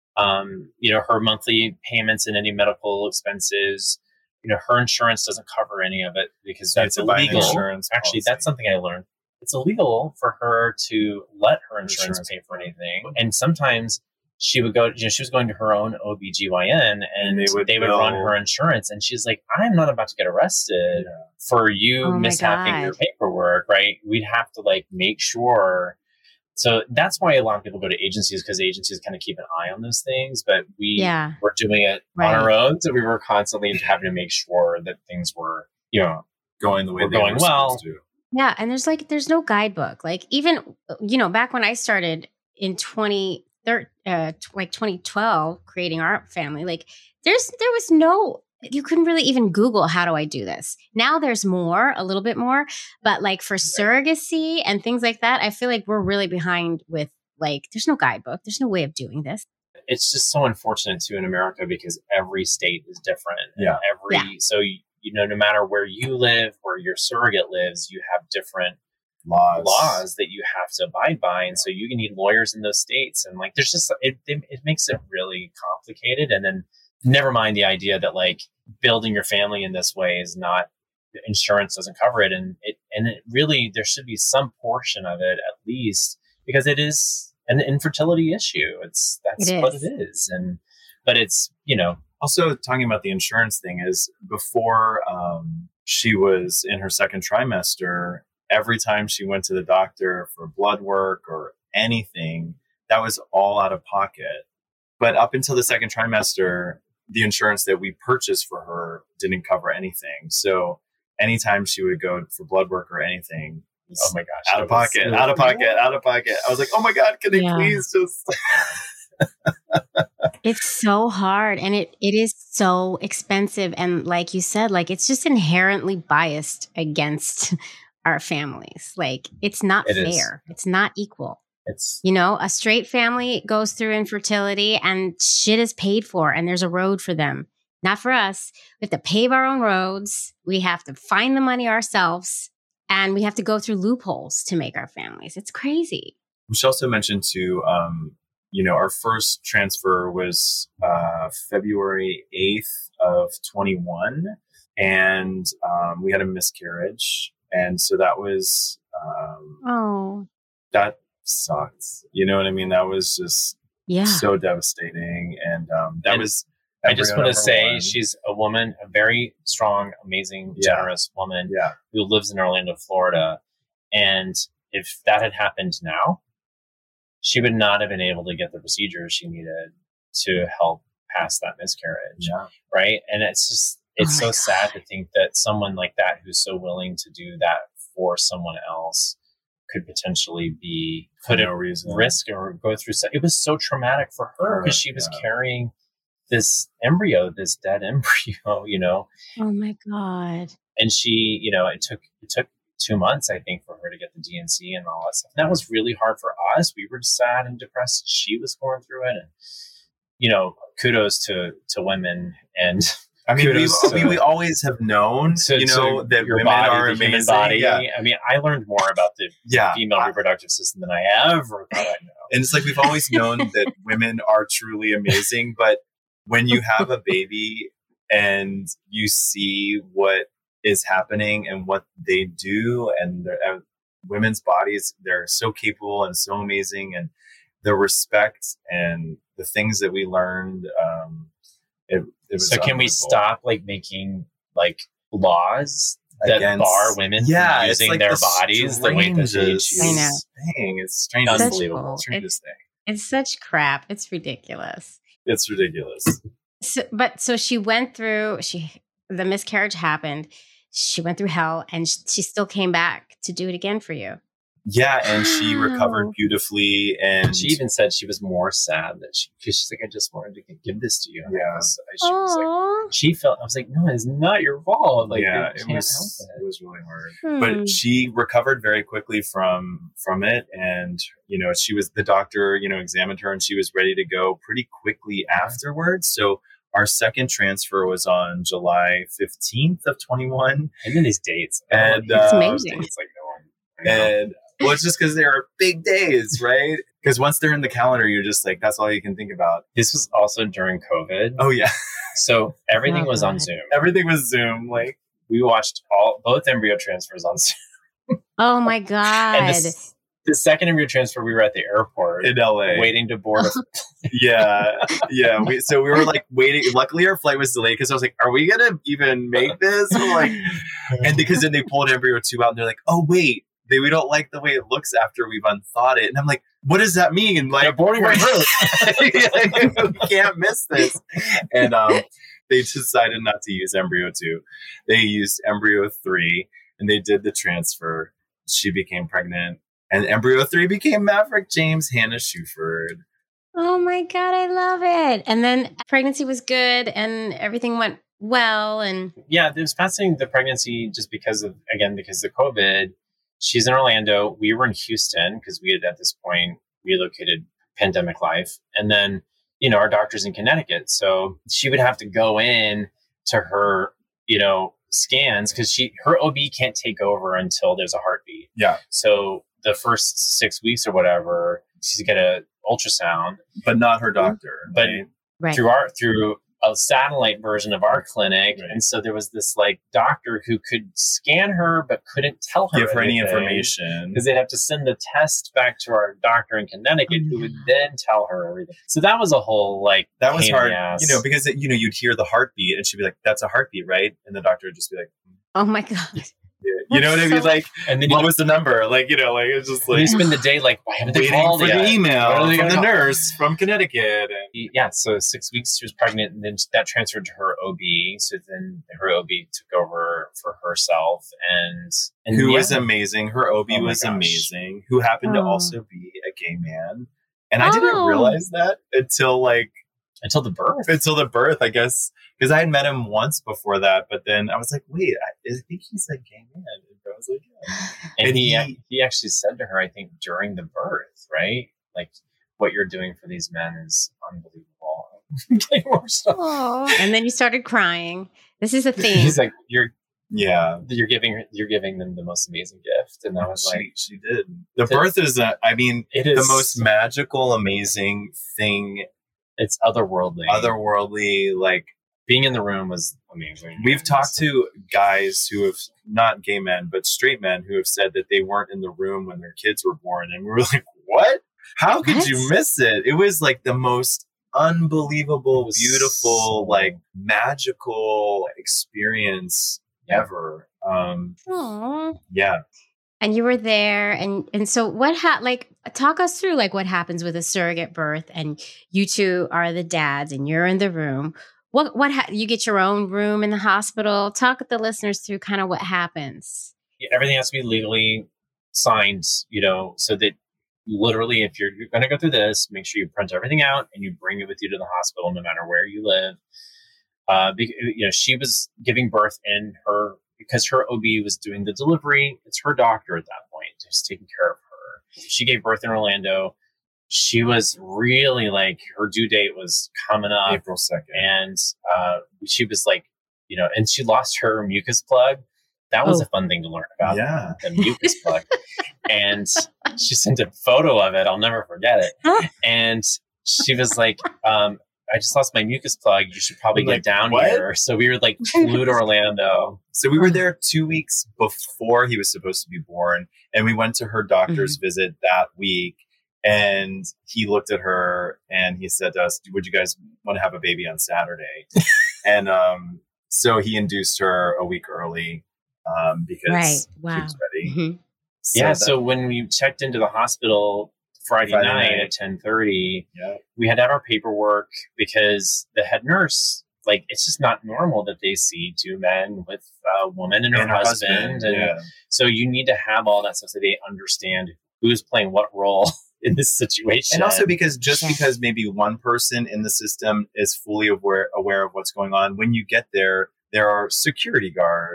um, you know, her monthly payments and any medical expenses. You know, her insurance doesn't cover any of it because That's it's to buy an illegal. insurance Actually, policy. that's something I learned. It's illegal for her to let her insurance, Insurance. pay for anything. And sometimes she would go, you know, she was going to her own O B G Y N and, And they they would, would run bill- her insurance. And she's like, I'm not about to get arrested Yeah. for you Oh my mishapping your God. paperwork, right? We'd have to like make sure. So that's why a lot of people go to agencies, because agencies kind of keep an eye on those things. But we Yeah. were doing it Right. on our own. So we were constantly having to make sure that things were, you know, going the way We're they going were well. supposed to. Yeah. And there's like, there's no guidebook. Like even, you know, back when I started in twenty thirteen, uh, t- like twenty twelve, creating our family, like there's, there was no, you couldn't really even Google, how do I do this? Now there's more, a little bit more, but like for surrogacy and things like that, I feel like we're really behind with like, there's no guidebook. There's no way of doing this. it's just so unfortunate too in America because every state is different. And Yeah. Every, Yeah. so, you, you know, no matter where you live, where your surrogate lives, you have different Laws. laws that you have to abide by. And so you need lawyers in those states. And like, there's just, it, it, it makes it really complicated. And then never mind the idea that like building your family in this way is not, insurance doesn't cover it. And it, and it really, there should be some portion of it at least, because it is an infertility issue. It's, that's It what is. it is. And, but it's, you know, Also, talking about the insurance thing is before um, she was in her second trimester, every time she went to the doctor for blood work or anything, that was all out of pocket. But up until the second trimester, the insurance that we purchased for her didn't cover anything. So anytime she would go for blood work or anything, it was oh my gosh, out it of was- pocket, out of pocket, out of pocket. I was like, oh my God, can they Yeah. please just... It's so hard and it, it is so expensive. And like you said, like it's just inherently biased against our families. Like it's not It is. fair. It's not equal. It's, You know, a straight family goes through infertility and shit is paid for and there's a road for them. Not for us. We have to pave our own roads. We have to find the money ourselves and we have to go through loopholes to make our families. It's crazy. She also mentioned too, um, you know, our first transfer was uh, February eighth of twenty-one, and um, we had a miscarriage, and so that was um, Oh, that sucked. You know what I mean? That was just yeah. so devastating, and um, that And was. I just embryo want to number say one. she's a woman, a very strong, amazing, Yeah. generous woman yeah, who lives in Orlando, Florida. And if that had happened now, she would not have been able to get the procedures she needed to help pass that miscarriage. yeah. Right. And it's just, it's Oh my so sad to think that someone like that, who's so willing to do that for someone else, could potentially be For put at no reason. risk or go through. So it was so traumatic for her Her, because she was yeah. carrying this embryo, this dead embryo, you know, Oh my God. and she, you know, it took, it took two months, I think, for her to get the D N C and all that stuff. And that was really hard for us. We were sad and depressed. She was going through it. And, you know, kudos to, to women. And I mean, we, Kudos we, to- we always have known, to, you know, to that your women body, are the human amazing. body. Yeah, I mean, I learned more about the yeah. female I- reproductive system than I ever thought I'd know. And it's like we've always known that women are truly amazing, but when you have a baby and you see what is happening and what they do, and their- uh, women's bodies, they're so capable and so amazing, and the respect and the things that we learned. Um, it, it was So can we unbelievable. stop like making like laws that Against- bar women yeah, from it's using like their the bodies the way that they strangest choose? I know. thing. It's strange. Such Unbelievable. bull. Strangest thing. It's such crap. It's ridiculous. It's ridiculous. So, but so she went through, she, the miscarriage happened. She went through hell and sh- she still came back to do it again for you. Yeah, and she recovered Wow. beautifully, and She even said she was more sad that she, because she's like, I just wanted to give this to you. And I Yeah. was- I- she was like, Oh, she felt, I was like, no, it's not your fault. Like, yeah, you it can't was help it was really hard. Hmm. But she recovered very quickly from from it, and you know, she was the doctor, you know, examined her, and she was ready to go pretty quickly afterwards. So our second transfer was on July fifteenth of twenty-one. And then these dates, And, It's uh, amazing. It's like no one. I know. And well, it's just because they are big days, right? Because once they're in the calendar, you're just like, that's all you can think about. This was also during COVID, Oh yeah, so everything Oh, was on God. Zoom. everything was Zoom. Like, We watched all both embryo transfers on Zoom. Oh my God. And this, the second embryo transfer, we were at the airport in L A, waiting to board. A, yeah, yeah. We, so we were like waiting. Luckily, our flight was delayed because I was like, "Are we gonna even make this?" We're like, and because then they pulled embryo two out, and they're like, "Oh wait, they, we don't like the way it looks after we've unthawed it." And I'm like, "What does that mean?" Like, They're boarding our we can't miss this. And um, they decided not to use embryo two. They used embryo three, and they did the transfer. She became pregnant. And embryo three became Maverick James Hannah Shuford. Oh my God, I love it. And then pregnancy was good and everything went well. And yeah, it was fascinating, the pregnancy, just because of, again, because of COVID. She's in Orlando. We were in Houston because we had at this point relocated pandemic life. And then, you know, our doctor's in Connecticut. So she would have to go in to her, you know, scans because she, her O B can't take over until there's a heartbeat. Yeah. So the first six weeks or whatever, she's get a ultrasound, But not her doctor. but right? right. through our through a satellite version of our clinic. Right. And so there was this like doctor who could scan her but couldn't tell her Give her any anything, information. because they'd have to send the test back to our doctor in Connecticut, who would then tell her everything. So that was a whole like That was pain in hard, the ass. you know, because, it, you know, you'd hear the heartbeat and she'd be like, that's a heartbeat, right? And the doctor would just be like, Oh my God. yeah. You know what I mean? So- Like, and then what you, was the number? Like, you know, like, it's just you like spend the day like, why haven't they waiting called for yet? the When email are they from gonna the call? nurse from Connecticut. And Yeah, so six weeks she was pregnant, and then that transferred to her O B. So then her O B took over for herself, and, and who yeah. was amazing. Her O B Oh my was gosh. amazing, who happened to Oh. also be a gay man. And I didn't Oh. realize that until like, until the birth. until the birth, I guess, because I had met him once before that. But then I was like, wait, I, I think he's a gay man. And I was like, yeah. And, And he, he- he actually said to her, I think during the birth, right? Like, what you're doing for these men is unbelievable. Getting more stuff. Oh. And then you started crying. This is a theme. He's like, you're Yeah. you're giving you're giving them the most amazing gift, and I was she, like, she did. The To- birth is, a, I mean, it is the most magical, amazing thing, It's otherworldly. otherworldly. Like, Being in the room was amazing. we've And talked to guys who have, not gay men, but straight men who have said that they weren't in the room when their kids were born. And we were like, what? How could What? you miss it? It was like the most unbelievable, It was beautiful, so- like magical experience ever. Um, Aw. yeah. And you were there, and and so what? Ha- like, talk us through like what happens with a surrogate birth, and you two are the dads, and you're in the room. What what ha- you get your own room in the hospital? Talk with the listeners through kind of what happens. everything has to be legally signed, you know, so that literally, if you're, you're going to go through this, make sure you print everything out and you bring it with you to the hospital, no matter where you live. Uh, because, you know, she was giving birth in her, because her O B was doing the delivery. It's her doctor at that point who's taking care of her. She gave birth in Orlando. She was really like, her due date was coming up. April second. And uh, she was like, you know, and she lost her mucus plug. That was Oh. a fun thing to learn about. Yeah. The mucus plug. And she sent a photo of it. I'll never forget it. And she was like, um, I just lost my mucus plug. You should probably I'm get like, down what? here. So we were like flew to Orlando. So we were there two weeks before he was supposed to be born, and we went to her doctor's Mm-hmm. visit that week. And he looked at her and he said to us, "Would you guys want to have a baby on Saturday?" and um, so he induced her a week early um, because Right. she Wow. was ready. Mhm. Yeah. that- So when we checked into the hospital Friday, Friday night, night. at ten thirty, yeah. we had to have our paperwork because the head nurse, like, it's just not normal that they see two men with a woman and her, And her husband. husband. And Yeah. so you need to have all that stuff so they understand who's playing what role in this situation. And also because just Yeah. because maybe one person in the system is fully aware aware of what's going on, when you get there, there are security guards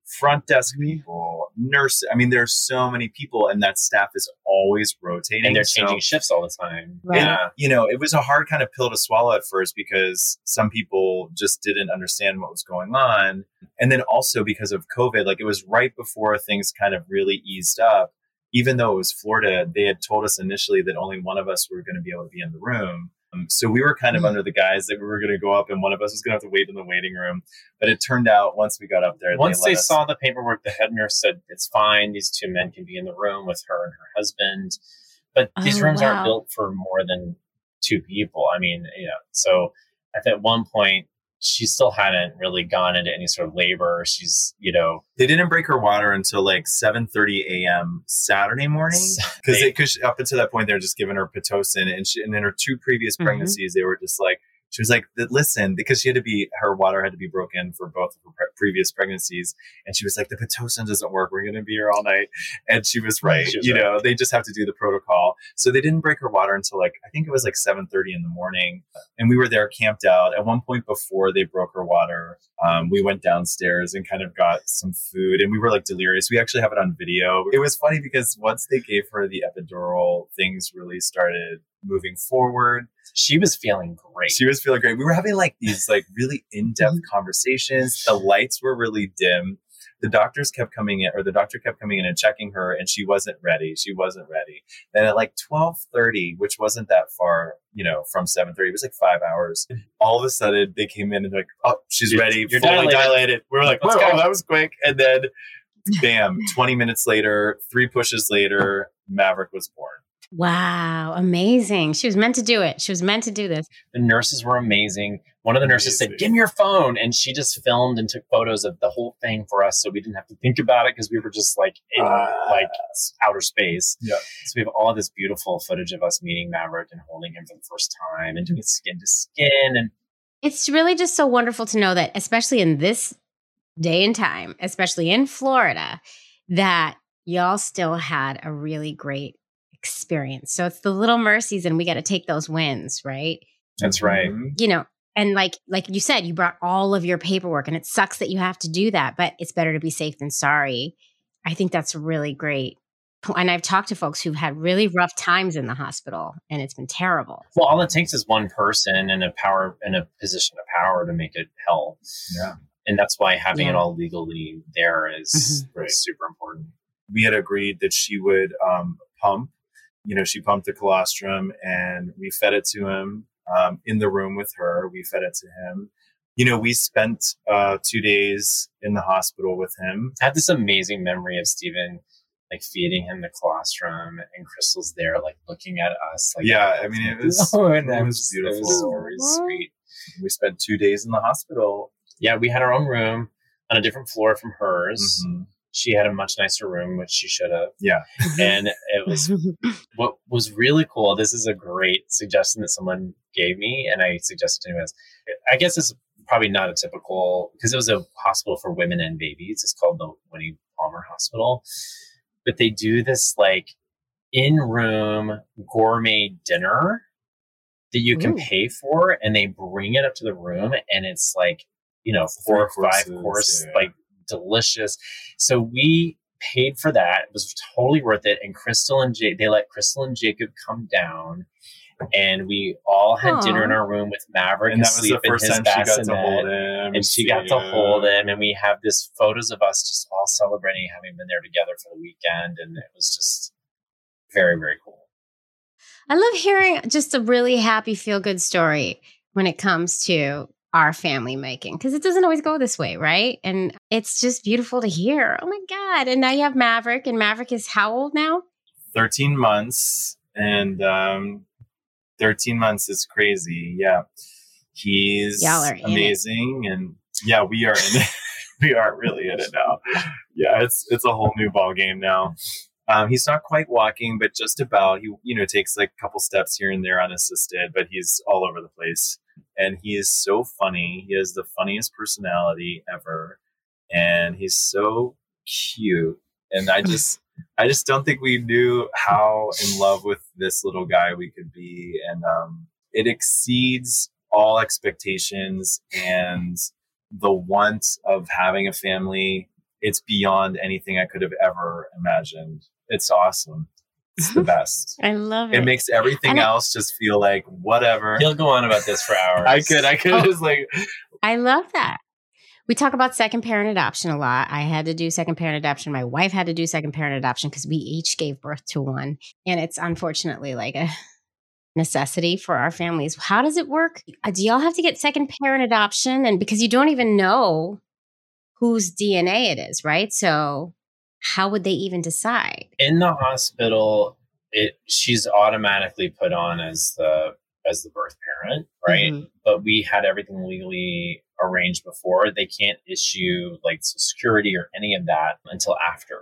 front desk people, nurse. I mean, there's so many people, and that staff is always rotating. And they're so, changing shifts all the time. Right. Yeah. you know, it was a hard kind of pill to swallow at first because some people just didn't understand what was going on. And then also because of COVID, like it was right before things kind of really eased up. Even though it was Florida, they had told us initially that only one of us were going to be able to be in the room. Um, so we were kind of mm-hmm. under the guise that we were going to go up and one of us was going to have to wait in the waiting room. But it turned out once we got up there, once they, they saw the paperwork, the head nurse said, it's fine. These two men can be in the room with her and her husband. But these Oh, rooms wow. aren't built for more than two people. I mean, you know, so at that one point, she still hadn't really gone into any sort of labor. She's, you know, they didn't break her water until like seven thirty a.m. Saturday morning because because up until that point they were just giving her Pitocin, and she, and in her two previous Mhm. pregnancies they were just like, she was like, listen, because she had to be, her water had to be broken for both of her pre- previous pregnancies. And she was like, the Pitocin doesn't work. We're going to be here all night. And she was right. She was you right. know, they just have to do the protocol. So they didn't break her water until like, I think it was like seven thirty in the morning. And we were there camped out. At one point before they broke her water, um, we went downstairs and kind of got some food and we were like delirious. We actually have it on video. It was funny because once they gave her the epidural, things really started moving forward. She was feeling great. She was feeling great. We were having like these like really in-depth conversations. The lights were really dim. The doctors kept coming in, or the doctor kept coming in and checking her, and she wasn't ready. She wasn't ready. Then at like twelve thirty, which wasn't that far, you know, from seven thirty, it was like five hours. All of a sudden, they came in and they're like, "Oh, she's You're- ready, you're fully dilated. dilated. We were like, Let's "Whoa, go." that was quick!" And then, bam! Twenty minutes later, three pushes later, Maverick was born. Wow, amazing. She was meant to do it. She was meant to do this. The nurses were amazing. One of the nurses Amazing. said, give me your phone. And she just filmed and took photos of the whole thing for us. So we didn't have to think about it because we were just like in Uh, like outer space. Yeah. So we have all this beautiful footage of us meeting Maverick and holding him for the first time and doing skin to skin. And It's really just so wonderful to know that, especially in this day and time, especially in Florida, that y'all still had a really great experience. So it's the little mercies and we got to take those wins, right? that's right. Mhm. You know, and like like you said, you brought all of your paperwork and it sucks that you have to do that, but it's better to be safe than sorry. I think that's really great. And I've talked to folks who've had really rough times in the hospital and it's been terrible. Well, all it takes is one person in a power in a position of power to make it hell. Yeah. And that's why having Yeah. it all legally there is Mhm. Right. super important. We had agreed that she would um, pump. You know, she pumped the colostrum and we fed it to him um, in the room with her. We fed it to him. You know, we spent uh, two days in the hospital with him. I have this amazing memory of Stephen like feeding him the colostrum and Crystal's there like looking at us. Like, Yeah, I mean, it was, oh, and it it was was beautiful. It was really sweet. We spent two days in the hospital. Yeah, we had our own room on a different floor from hers. Mhm. She had a much nicer room, which she should have. Yeah. And it was what was really cool. This is a great suggestion that someone gave me, and I suggested to him as I guess it's probably not a typical because it was a hospital for women and babies. It's called the Winnie Palmer Hospital, but they do this like in-room gourmet dinner that you can Ooh. pay for, and they bring it up to the room, and it's like you know four or Three five courses, course yeah. like delicious. So we paid for that. It was totally worth it. And Crystal and Jake, they let Crystal and Jacob come down, and we all had Aw. dinner in our room with Maverick And that was asleep the in first his time she got to bassinet. hold him. And she see got to him. hold him, and we have this photos of us just all celebrating having been there together for the weekend, and it was just very, very cool. I love hearing just a really happy, feel good story when it comes to our family making, because it doesn't always go this way, right? And it's just beautiful to hear. Oh my God. And now you have Maverick, and Maverick is how old now? thirteen months. And um, thirteen months is crazy. Yeah. He's Y'all are in it. amazing. And yeah, we are in it. We are really in it now. Yeah, it's it's a whole new ball game now. Um, he's not quite walking, but just about. He, you know, takes like a couple steps here and there unassisted, but he's all over the place. And he is so funny. He has the funniest personality ever, and he's so cute. And I just, I just don't think we knew how in love with this little guy we could be, and um, it exceeds all expectations. And the want of having a family it's beyond anything I could have ever imagined. It's awesome. It's the best. I love it. It makes everything And I- else just feel like whatever. He'll go on about this for hours. I could, I could Oh. just like, I love that. We talk about second parent adoption a lot. I had to do second parent adoption. My wife had to do second parent adoption because we each gave birth to one. And it's unfortunately like a necessity for our families. How does it work? Uh, Do y'all have to get second parent adoption? And because you don't even know whose D N A it is, right? So how would they even decide? In the hospital, it she's automatically put on as the as the birth parent, right? Mhm. But we had everything legally arranged before. They can't issue like Social Security or any of that until after.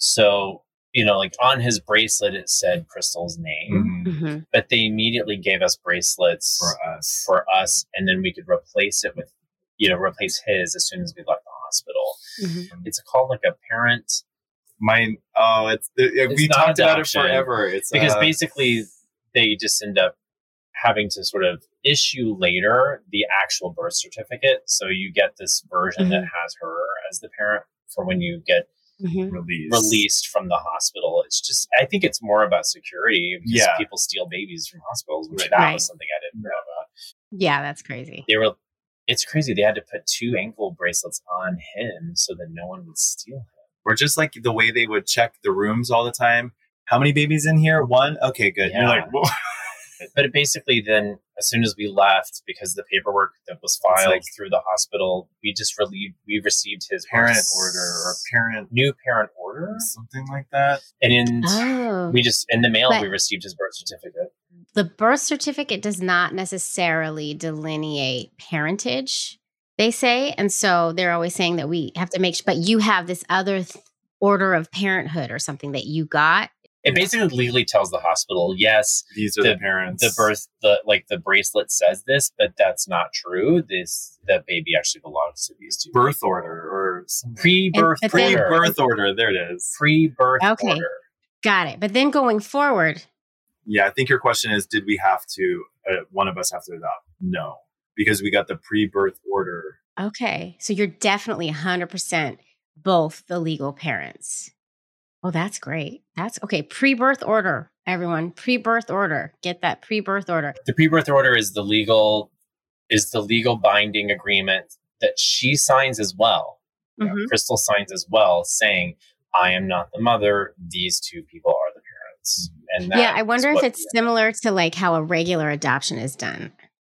So, you know, like on his bracelet, it said Crystal's name, mhm, Mhm. but they immediately gave us bracelets for us. for us, and then we could replace it with, you know, replace his as soon as we left the hospital. Mhm. It's called like a parent, Mine, oh, it's, it, we not talked about it adoption. forever. It's because uh, basically they just end up having to sort of issue later the actual birth certificate. So you get this version that has her as the parent for when you get Mhm. released. released from the hospital. It's just, I think it's more about security because Yeah. people steal babies from hospitals, which Right. that Right. was something I didn't know about. Yeah, that's crazy. They were, it's crazy. They had to put two ankle bracelets on him so that no one would steal him. Or just like the way they would check the rooms all the time. How many babies in here? One? Okay, good. Yeah. You're like, whoa. But it basically then, as soon as we left, because the paperwork that was filed like- through the hospital, we just relieved, we received his Parent birth- order or parent, new parent order, something like that. and in Oh. we just in the mail But- we received his birth certificate. The birth certificate does not necessarily delineate parentage, they say. And so they're always saying that we have to make sure, but you have this other th- order of parenthood or something that you got. It basically legally tells the hospital, yes, These are the, parents. the birth, the like the bracelet says this, but that's not true. This that baby actually belongs to these two. birth order or something. Pre-birth And- but then- order. Pre-birth order. There it is. Pre-birth Okay. order. Got it. But then going forward, Yeah, I think your question is, did we have to, uh, one of us have to adopt? No, because we got the pre-birth order. okay. So you're definitely one hundred percent both the legal parents. Oh, that's great. That's okay. Pre-birth order, everyone. Pre-birth order. Get that pre-birth order. The pre-birth order is the legal is the legal binding agreement that she signs as well. You know, Mhm. Crystal signs as well, saying, "I am not the mother. These two people are the parents." And that Yeah, I is wonder if what it's we- similar to like how a regular adoption is done.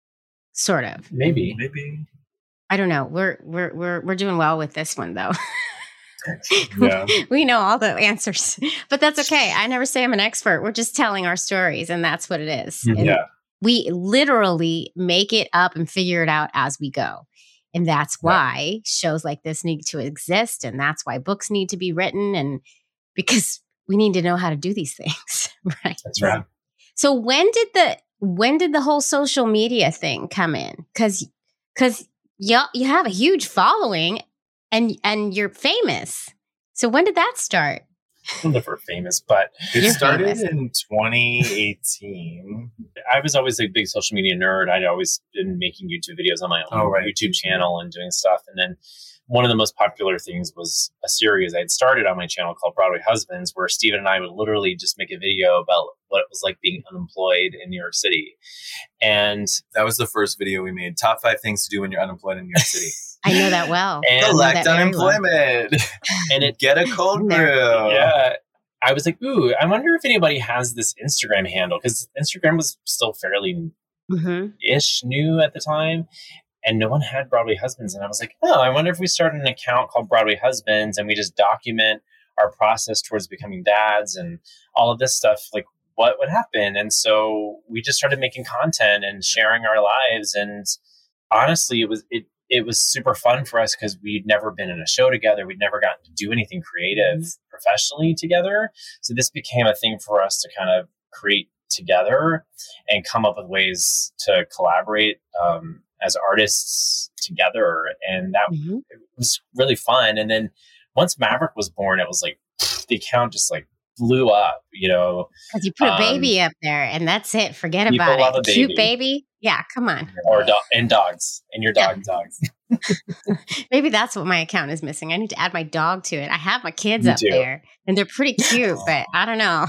Sort of. maybe. Maybe. I don't know. We're we're we're we're doing well with this one though. Yeah. We know all the answers, but that's okay. I never say I'm an expert. We're just telling our stories, and that's what it is. Mhm. And Yeah. we literally make it up and figure it out as we go. And that's why shows like this need to exist. And that's why books need to be written. And because we need to know how to do these things. Right. That's right. So when did the when did the whole social media thing come in? Because because you you have a huge following and and you're famous. So when did that start? I'm never famous, but It You're started famous. in twenty eighteen. I was always a big social media nerd. I'd always been making YouTube videos on my own Oh, right. YouTube channel and doing stuff. And then one of the most popular things was a series I'd started on my channel called Broadway Husbands, where Steven and I would literally just make a video about what it was like being unemployed in New York City. And, That was the first video we made. Top five things to do when you're unemployed in New York City. I know that well. And- I know Collect that very well. unemployment. and it, Get a cold brew. yeah, I was like, ooh, I wonder if anybody has this Instagram handle, because Instagram was still fairly Mhm. ish new at the time, and no one had Broadway Husbands. And I was like, oh, I wonder if we start an account called Broadway Husbands and we just document our process towards becoming dads and all of this stuff, like what would happen. And so we just started making content and sharing our lives. And honestly, it was it it was super fun for us because we'd never been in a show together. We'd never gotten to do anything creative professionally together. So this became a thing for us to kind of create together and come up with ways to collaborate um, as artists together. And that Mhm. was really fun. And then once Maverick was born, it was like the account just like blew up, you know. Because you put a Um, baby up there and that's it. Forget people about love it. a Cute baby. baby. Yeah, come on. Or do- and dogs and your dog Yeah. dogs. Maybe that's what my account is missing. I need to add my dog to it. I have my kids Me up too. there and they're pretty cute, but I don't know.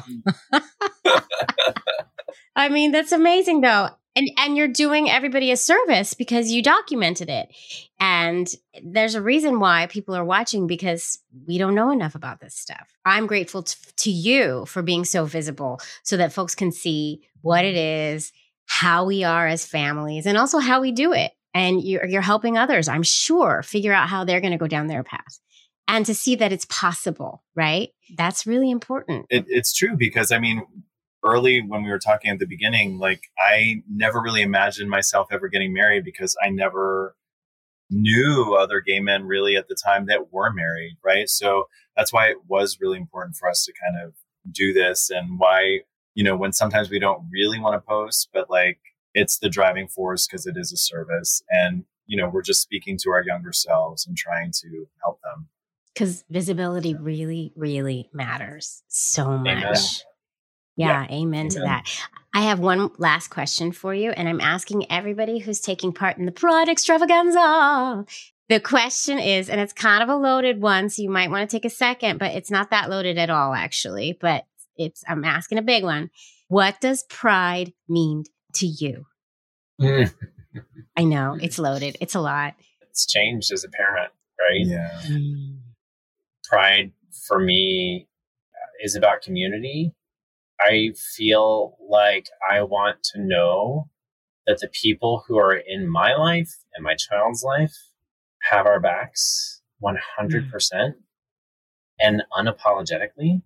I mean, that's amazing though. And and you're doing everybody a service because you documented it. And there's a reason why people are watching because we don't know enough about this stuff. I'm grateful t- to you for being so visible so that folks can see what it is, how we are as families, and also how we do it. And you're, you're helping others, I'm sure, figure out how they're going to go down their path and to see that it's possible, right? That's really important. It, it's true because, I mean, early when we were talking at the beginning, like I never really imagined myself ever getting married because I never knew other gay men really at the time that were married, right? So that's why it was really important for us to kind of do this, and why, you know, when sometimes we don't really want to post, but like it's the driving force because it is a service, and, you know, we're just speaking to our younger selves and trying to help them. Because visibility really, really matters so much. Amen. Yeah, amen to Amen. that. I have one last question for you, and I'm asking everybody who's taking part in the Pride Extravaganza. The question is, and it's kind of a loaded one, so you might want to take a second, but it's not that loaded at all, actually. But it's I'm asking a big one. What does pride mean to you? Mm. I know, it's loaded. It's a lot. It's changed as a parent, right? Yeah. Pride for me is about community. I feel like I want to know that the people who are in my life and my child's life have our backs one hundred percent and unapologetically,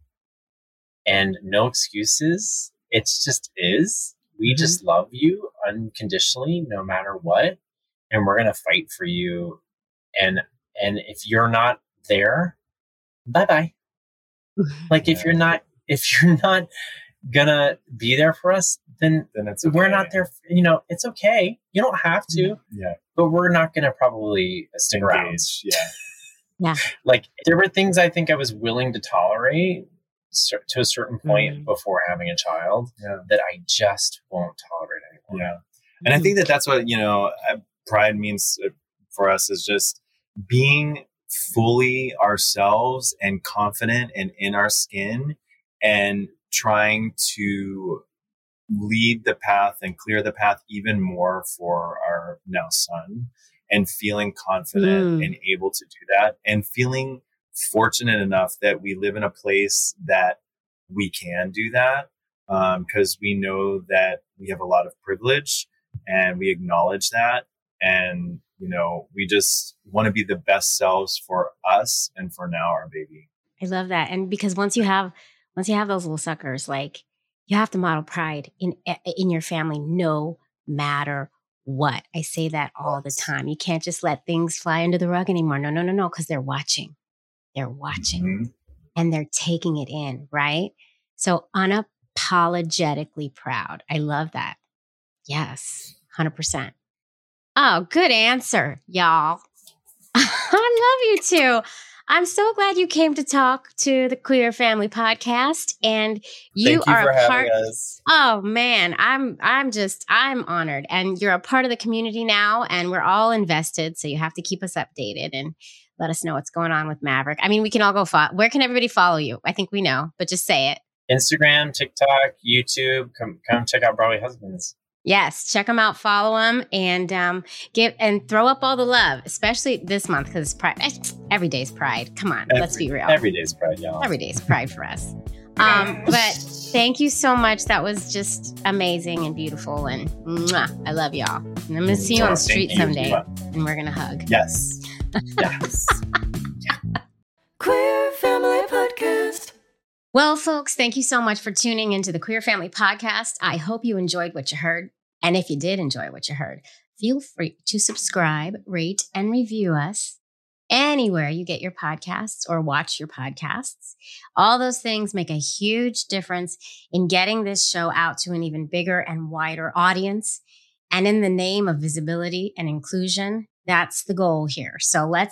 and no excuses. It's just is. We Mm-hmm. just love you unconditionally, no matter what. And we're going to fight for you. And, and if you're not there, bye-bye. Like if you're not, if you're not gonna be there for us, then Then it's we're okay. not there. You know, it's okay. You don't have to, Yeah. but we're not gonna probably stick around. Engage. Yeah. Yeah. Like there were things I think I was willing to tolerate cer- to a certain point Mm. before having a child Yeah. that I just won't tolerate anymore. Yeah. And I think that that's what, you know, uh, pride means uh, for us is just being fully ourselves and confident and in our skin, and trying to lead the path and clear the path even more for our now son, and feeling confident Mm. and able to do that, and feeling fortunate enough that we live in a place that we can do that, because we know that we have a lot of privilege and we acknowledge that. And, you know, we just want to be the best selves for us and for now our baby. I love that. And because once you have once you have those little suckers, like you have to model pride in in your family no matter what. I say that all the time. You can't just let things fly under the rug anymore. No, no, no, no, because they're watching. They're watching Mhm. and they're taking it in, right? So unapologetically proud. I love that. Yes, one hundred percent. Oh, good answer, y'all. I love you too. I'm so glad you came to talk to the Queer Family Podcast, and you Thank you are for a having part. us. Oh man, I'm I'm just I'm honored, and you're a part of the community now, and we're all invested. So you have to keep us updated and let us know what's going on with Maverick. I mean, we can all go follow. Where can everybody follow you? I think we know, but just say it. Instagram, TikTok, YouTube. Come, come check out Broadway Husbands. Yes, check them out, follow them, and um, give and throw up all the love, especially this month because Pride. Every day's Pride. Come on, let's Every- be real. Every day's Pride, y'all. Every day's Pride for us. Um, but thank you so much. That was just amazing and beautiful, and mwah, I love y'all. And I'm gonna see you on the Thank street you. someday, and we're gonna hug. Yes. Yes. Queer Family Podcast. Well, folks, thank you so much for tuning into the Queer Family Podcast. I hope you enjoyed what you heard. And if you did enjoy what you heard, feel free to subscribe, rate, and review us anywhere you get your podcasts or watch your podcasts. All those things make a huge difference in getting this show out to an even bigger and wider audience. And in the name of visibility and inclusion, that's the goal here. So let's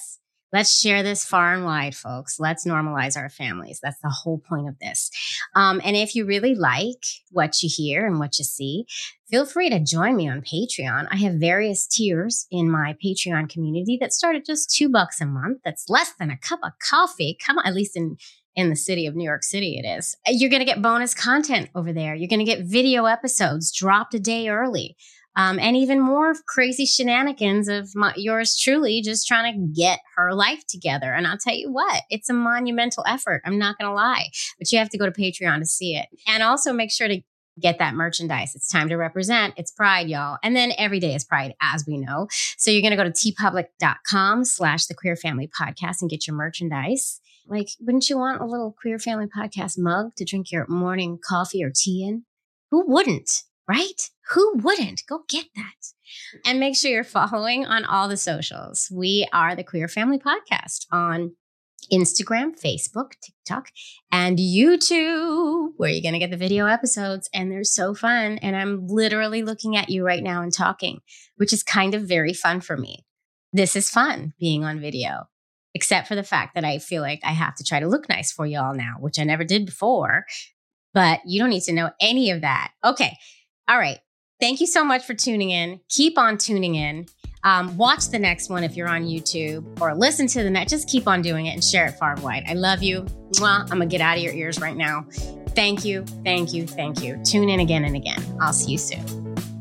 Let's share this far and wide, folks. Let's normalize our families. That's the whole point of this. Um, and if you really like what you hear and what you see, feel free to join me on Patreon. I have various tiers in my Patreon community that start at just two bucks a month. That's less than a cup of coffee. Come on, at least in, in the city of New York City, it is. You're going to get bonus content over there. You're going to get video episodes dropped a day early. Um, and even more crazy shenanigans of my, yours truly just trying to get her life together. And I'll tell you what, it's a monumental effort. I'm not going to lie, but you have to go to Patreon to see it. And also make sure to get that merchandise. It's time to represent. It's Pride, y'all. And then every day is Pride, as we know. So you're going to go to tpublic.com slash the Queer Family Podcast and get your merchandise. Like, wouldn't you want a little Queer Family Podcast mug to drink your morning coffee or tea in? Who wouldn't? Right? Who wouldn't? Go get that. And make sure you're following on all the socials. We are the Queer Family Podcast on Instagram, Facebook, TikTok, and YouTube, where you're going to get the video episodes. And they're so fun. And I'm literally looking at you right now and talking, which is kind of very fun for me. This is fun being on video, except for the fact that I feel like I have to try to look nice for y'all now, which I never did before. But you don't need to know any of that. Okay. All right. Thank you so much for tuning in. Keep on tuning in. Um, watch the next one if you're on YouTube, or listen to the next. Just keep on doing it and share it far and wide. I love you. Mwah. I'm going to get out of your ears right now. Thank you. Thank you. Thank you. Tune in again and again. I'll see you soon.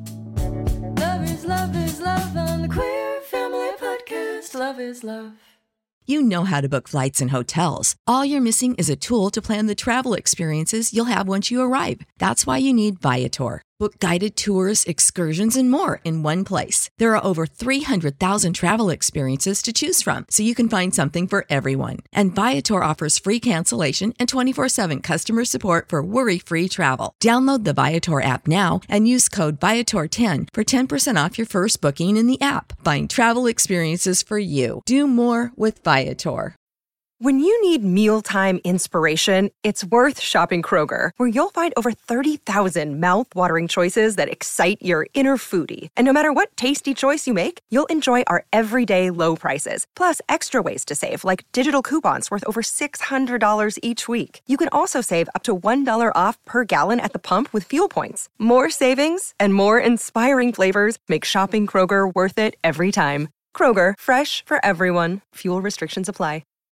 Love is love is love on the Queer Family Podcast. Love is love. You know how to book flights and hotels. All you're missing is a tool to plan the travel experiences you'll have once you arrive. That's why you need Viator. Book guided tours, excursions, and more in one place. There are over three hundred thousand travel experiences to choose from, so you can find something for everyone. And Viator offers free cancellation and twenty-four seven customer support for worry-free travel. Download the Viator app now and use code Viator ten for ten percent off your first booking in the app. Find travel experiences for you. Do more with Viator. When you need mealtime inspiration, it's worth shopping Kroger, where you'll find over thirty thousand mouth-watering choices that excite your inner foodie. And no matter what tasty choice you make, you'll enjoy our everyday low prices, plus extra ways to save, like digital coupons worth over six hundred dollars each week. You can also save up to one dollar off per gallon at the pump with fuel points. More savings and more inspiring flavors make shopping Kroger worth it every time. Kroger, fresh for everyone. Fuel restrictions apply.